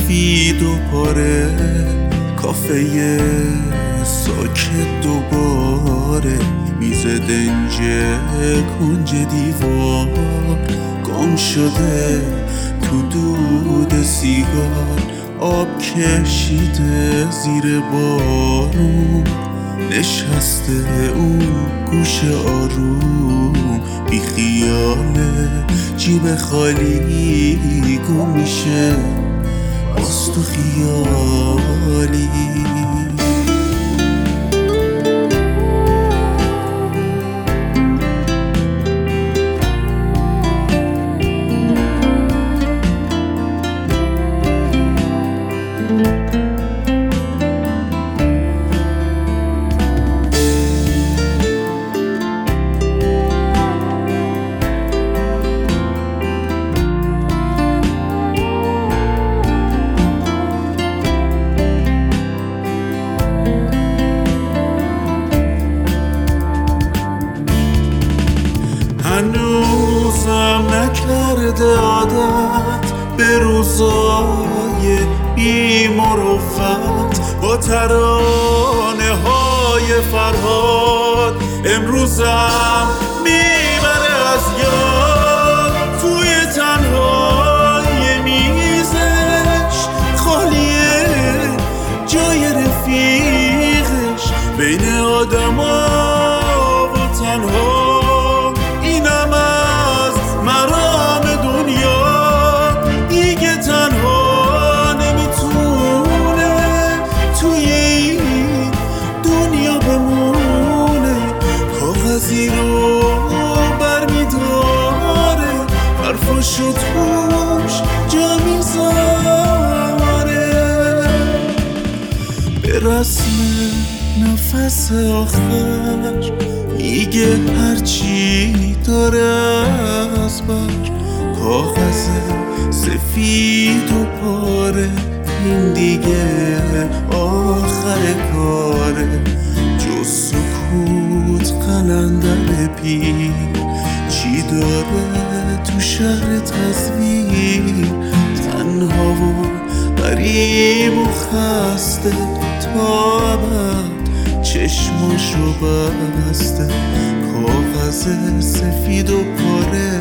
سفید و پاره، کافه ساکت دوباره، میز دنج کنج دیوار گم شده تو دود سیگار، آب کشیده زیر بارون، نشسته اون گوش آروم، بی خیاله جیب خالی گم میشه باز تو خیالی. هنوزم نکرده عادت به روزای بی مروت، با ترانه های فرهاد امروزم میبره از یاد، توی تنهای میزش خالیه جای رفیقش، بین آدما و تنها شد توش جا میذاره، به رسم نفس آخر میگه هرچی داره از بر، کاغذ سفید و پاره، این دیگه آخر کاره، جز سکوت قلندر پیر چی داره تو شهر تصویر، تنها و غریب و خسته تا ابد چشماشو بسته، کاغذ سفید و پاره،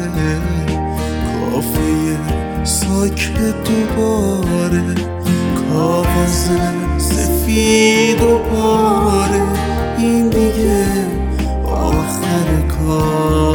کافه ساکت دوباره، کاغذ سفید و پاره، این دیگه آخر کار.